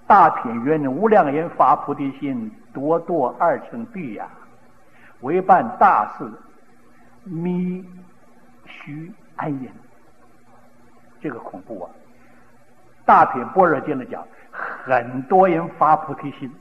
大品云：无量人发菩提心，多堕二乘地呀，为办大事，弥须安隐。这个恐怖啊！大品般若经里讲，很多人发菩提心，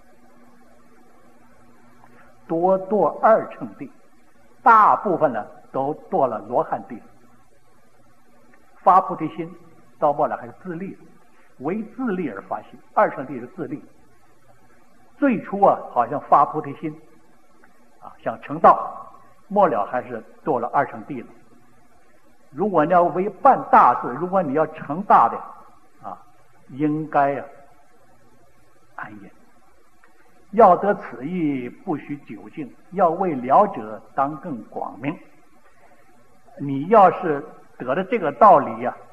多堕二乘地，大部分呢都堕了罗汉地。发菩提心到末了还是自利，为自利而发心，二乘地是自利。最初啊，好像发菩提心啊，想成道，末了还是堕了二乘地了。如果你要为办大事，如果你要成大的啊，应该啊安隐。要得此意，不许久静；要为了者，当更广明。你要是得了这个道理呀，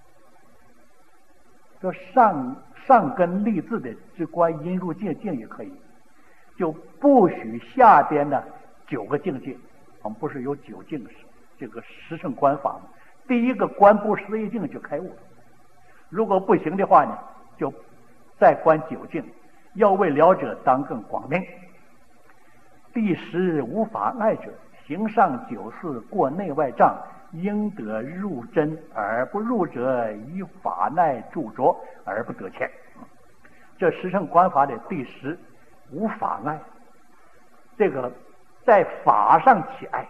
说上根立字的之观因入界境也可以，就不许下边的9个境界。我们不是有9境这个十乘观法吗？第一个观不思议境就开悟了。如果不行的话呢，就再观9境。要为了者，当更广明。第10无法碍者，行上94过内外障，应得入真，而不入者，以法耐著着而不得前。这十乘观法的第10无法碍，这个在法上起爱，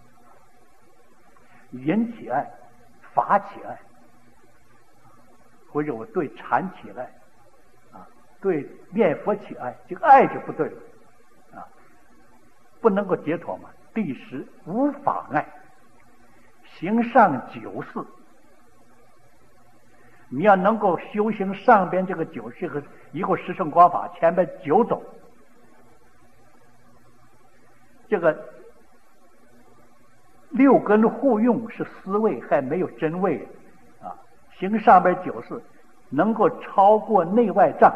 人起爱，法起爱，或者我对禅起爱啊，对念佛起爱，这个爱就不对了啊，不能够解脱嘛。第10无法碍，行上94，你要能够修行上边这个这个一个十乘观法，前边9种，这个6根互用是思维，还没有真位啊。行上边94，能够超过内外障，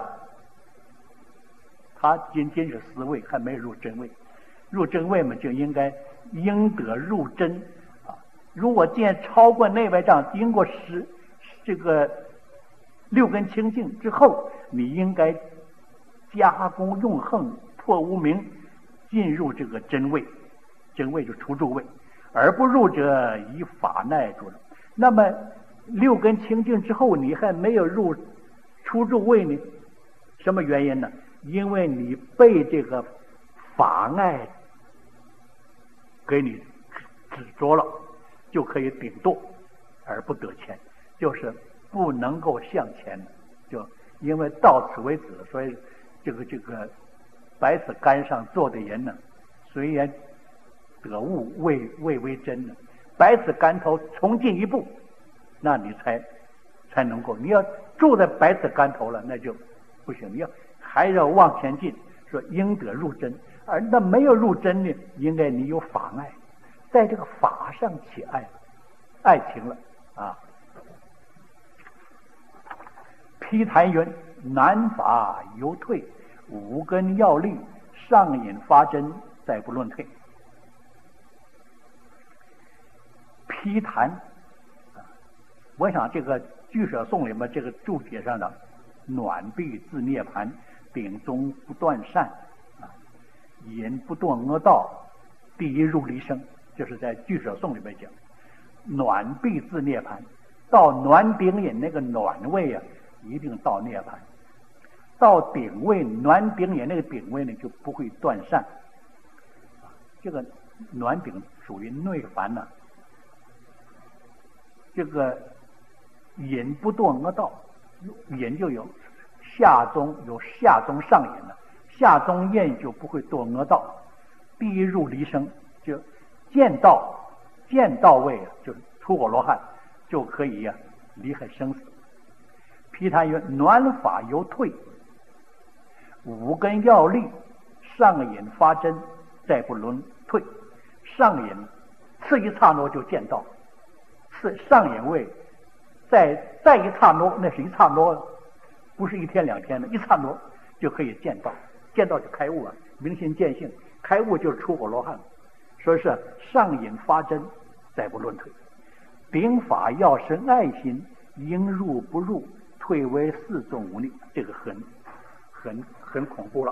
它仅仅是思维，还没有入真位。入真位嘛，就应得入真啊。如果既然超过内外障，经过这个6根清净之后，你应该加功用横，破无明，进入这个真位。真位就除住位，而不入者，以法耐住了。那么6根清净之后，你还没有入出住位呢？什么原因呢？因为你被这个法爱给你止着了，就可以顶堕而不得前，就是不能够向前。就因为到此为止，所以这个百子竿上坐的人呢，虽然得悟未为真呢，百子竿头重进一步，那你才能够。你要住在百子竿头了，那就不行。你还要往前进，说应得入真，而那没有入真呢，应该你有法爱，在这个法上起爱情了啊。批谈云：南法犹退，5根要力，上引发真，再不论退。批谈我想这个俱舍颂里面这个注解上的暖壁自涅盘，顶中不断善啊，引不堕阿道，第一入离生，就是在俱舍颂里面讲暖壁自涅盘，到暖顶引那个暖位啊，一定到涅盘。到顶位暖顶引那个顶位呢，就不会断善。这个暖顶属于内凡呢，这个引不堕阿道，引就有下中上引了，下中印就不会堕阿道。第一入离生，就见道位啊，就是出果罗汉，就可以呀离开生死。批谈曰：暖法犹退，5根要力，上引发真，再不轮退。上引次一刹那就见道，上引位再一刹那，那是一刹那，不是1天2天的，一刹那就可以见道，见道就开悟啊，明心见性，开悟就是出果罗汉。说是上引发真，再不论退。顶法要生爱心，应入不入，退为4种无力。这个很很恐怖了。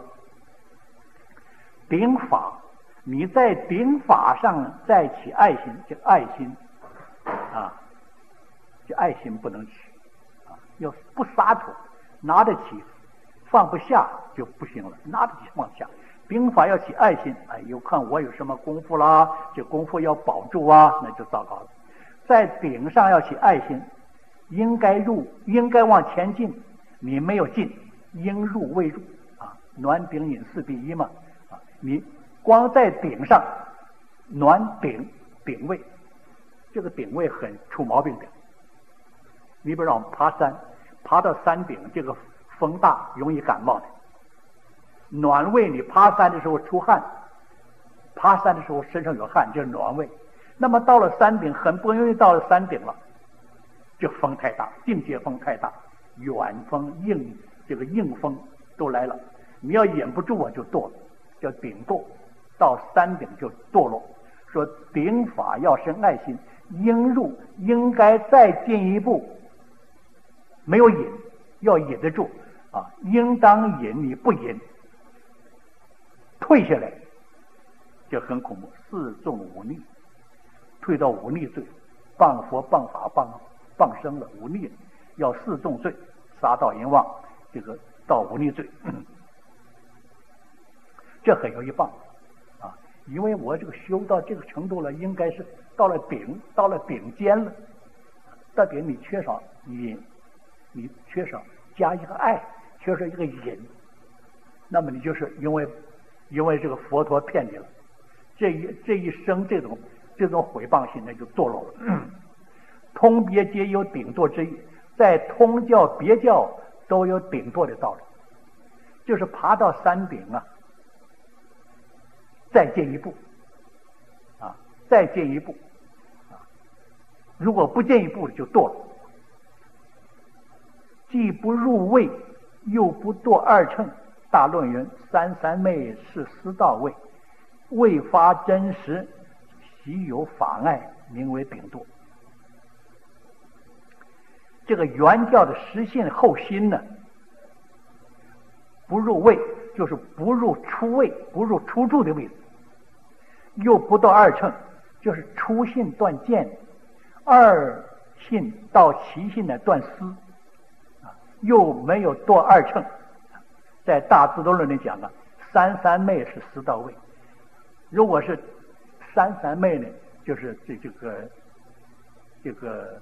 顶法，你在顶法上再起爱心，这爱心啊，这爱心不能起啊，要不洒脱，拿得起放不下就不行了，拿得起放下。顶法要起爱心，哎，有看我有什么功夫啦，这功夫要保住啊，那就糟糕了。在顶上要起爱心，应该入，应该往前进，你没有进，应入未入啊，暖顶引四第一嘛啊，你光在顶上，暖顶位，这个顶位很出毛病的。你比如让我们爬山，爬到山顶，这个风大容易感冒的。暖位，你爬山的时候出汗，爬山的时候身上有汗，就是暖位。那么到了山顶，很不容易到了山顶了，这风太大，境界风太大，远风硬风都来了，你要忍不住就堕了，叫顶堕，到山顶就堕落。说顶法要生爱心，应入，应该再进一步，没有引，要引得住啊，应当引，你不引，退下来就很恐怖，四纵忤逆，退到忤逆罪，谤佛谤法谤生了，忤逆要四纵罪，杀盗淫妄，这个到忤逆罪，这很容易谤啊，因为我这个修到这个程度了，应该是到了顶尖了，特别你缺少引，你缺少加一个爱，缺少一个引，那么你就是因为这个佛陀骗你了，这一生这种毁谤心，那就堕落了。通别皆有顶堕之意，在通教别教都有顶堕的道理，就是爬到山顶啊，再进一步啊，再进一步啊，如果不进一步就堕了。既不入位，又不堕二乘。大论云：三昧是师道位，未发真实，习有法碍，名为顶堕。这个原教的实信后心呢，不入位，就是不入出位，不入出处的位置，又不到二乘，就是初信断见，二信到其信的断思，又没有堕二乘。在大智度论里讲啊，三昧是师道位，如果是三昧呢，就是这个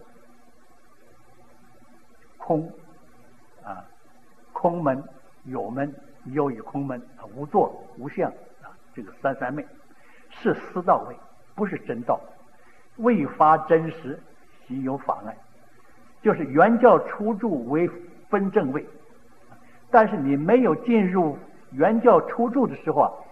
空啊，空门、有门、有与空门、无作无相啊，这个三昧是师道位，不是真道，未发真实，习有法碍，就是原教初住为分正位。但是你没有进入原教初住的时候啊，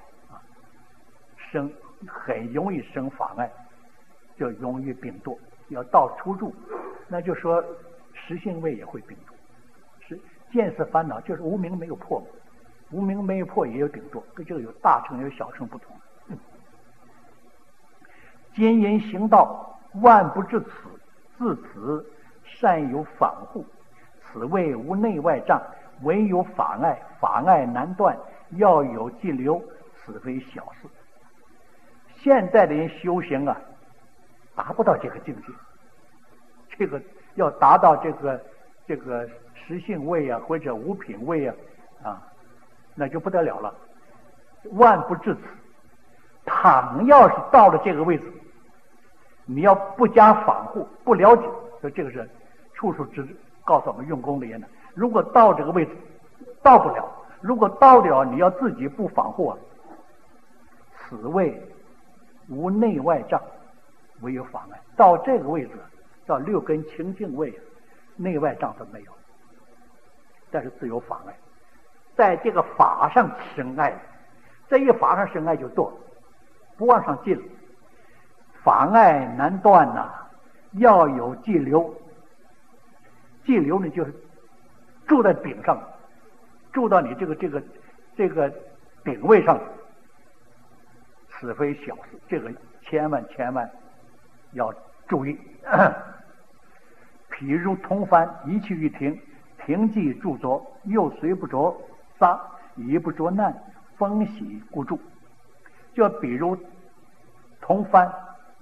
很容易生法碍，就容易顶堕。要到初住，那就说实性位也会顶堕。是见思烦恼，就是无明没有破，无明没有破也有顶堕，跟这个有大乘有小乘不同。今因行道，万不至此，自此善有反护，此谓无内外障。唯有法碍，法碍难断，要有尽留，此非小事。现在的人修行啊，达不到这个境界，这个要达到这个实性位啊，或者无品位啊，那就不得了了，万不至此。倘要是到了这个位置，你要不加防护，不了解，所以这个是处处之告诉我们用功的人呢。如果到这个位置到不了，如果到了你要自己不防护啊，此谓无内外障，唯有法碍。到这个位置，到六根清净位，内外障都没有，但是自有法碍，在这个法上生爱，这一法上生爱就堕了，不往上进了，法碍难断呐，要有寂留。寂留呢，就是住在顶上，住到你这个顶位上，此非小事，这个千万要注意。譬如通幡，一去一停，停即住着，又随不着， 杀，一不着难，风喜故助。就比如同帆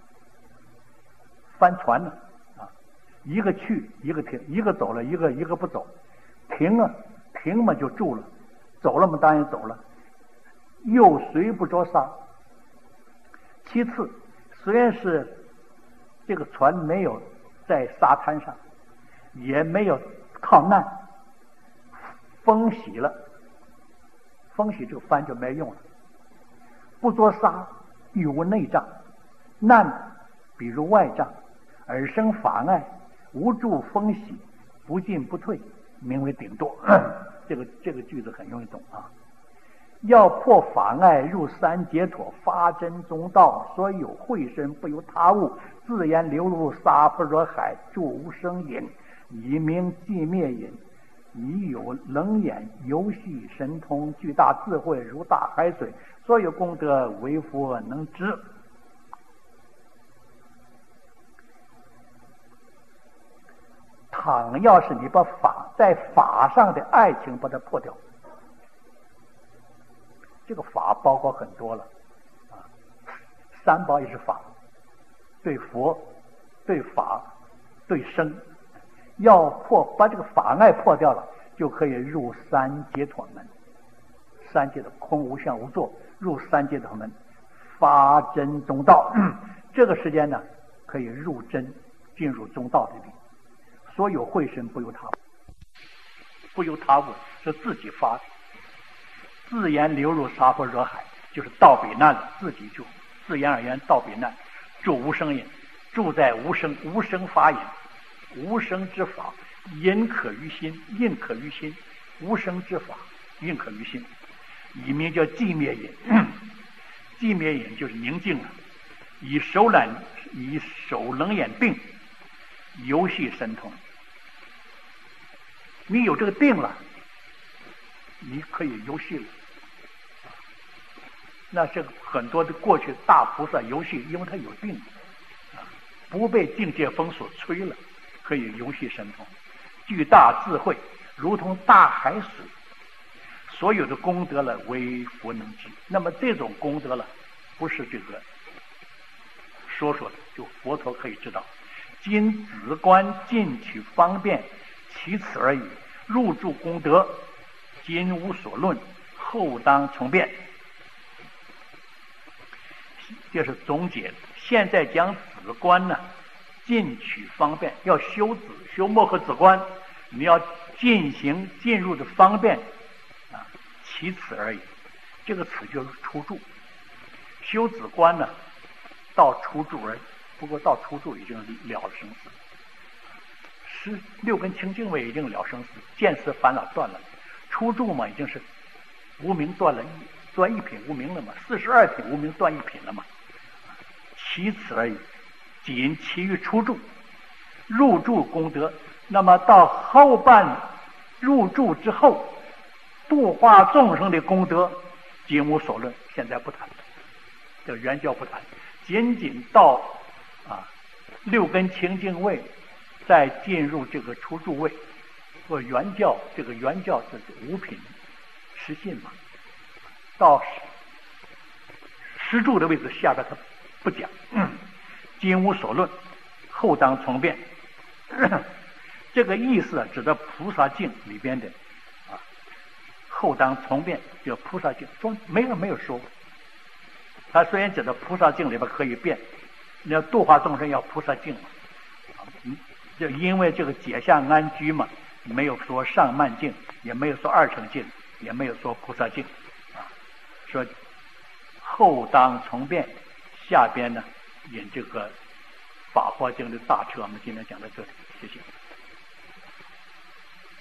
船呢，一个去一个停，一个走了，一个不走，停嘛就住了，走了嘛当然走了，又随不着沙。其次，虽然是这个船没有在沙滩上，也没有靠岸，风洗了，风洗这个帆就没用了。不着沙，欲无内障，难比如外障，而生法碍，无助风洗，不进不退，名为顶舵。这个句子很容易懂啊。要破法碍，入三解脱，发真中道，所有慧身不由他物，自然流入沙不若海，住无生隐，以明寂灭隐，已有冷眼游戏神通，巨大智慧如大海水，所有功德为佛能知。倘要是你把在法上的爱情把它破掉，这个法包括很多了三宝也是法，对佛、对法、对生。要把这个法爱破掉了，就可以入三解脱门。三界的空无相无作，入三界脱门，发真中道。这个时间呢，可以入真，进入中道这里。所有慧身不由他物，不由他物是自己发的，自然流入沙婆若海，就是到彼岸了，自己就自然而然到彼岸，住无生隐，住在无生法隐。无生之法，隐可于心，印可于心。无生之法，印可于心，以名叫寂灭隐。寂灭隐就是宁静了，以手冷眼定，游戏神通。你有这个定了，你可以游戏了。那这个很多的过去大菩萨游戏，因为他有定，不被境界风所吹了，可以游戏神通，巨大智慧如同大海水，所有的功德了为佛能知。那么这种功德了，不是这个说的，就佛陀可以知道。今子观进取方便，其此而已。入住功德，今无所论，后当从变。这是总结。现在讲子观呢，进取方便，要修子修摩诃子观，你要进入的方便其此而已。这个词就是出住。修子观呢，到出住而已。不过到出住已经了了生死，16根清净位已经了生死，见思烦恼断了。出住嘛，已经是无明断一品无明了嘛，42品无明断一品了嘛，其此而已。仅其余出住，入住功德。那么到后半入住之后，度化众生的功德，今无所论，现在不谈，这个原教不谈，仅到6根清净位，再进入这个出住位或原教。这个原教是5品实信嘛，到实住的位置下边他不讲。今无所论，后当从变。这个意思指的菩萨境里边的后当从变，就菩萨境说没有说。他虽然指的菩萨境里边可以变，你要度化众生要菩萨境嘛，就因为这个解下安居嘛，没有说上慢境，也没有说二乘境，也没有说菩萨境说后当从变。下边呢引这个法华经的大彻，我们今天讲到这里，谢谢。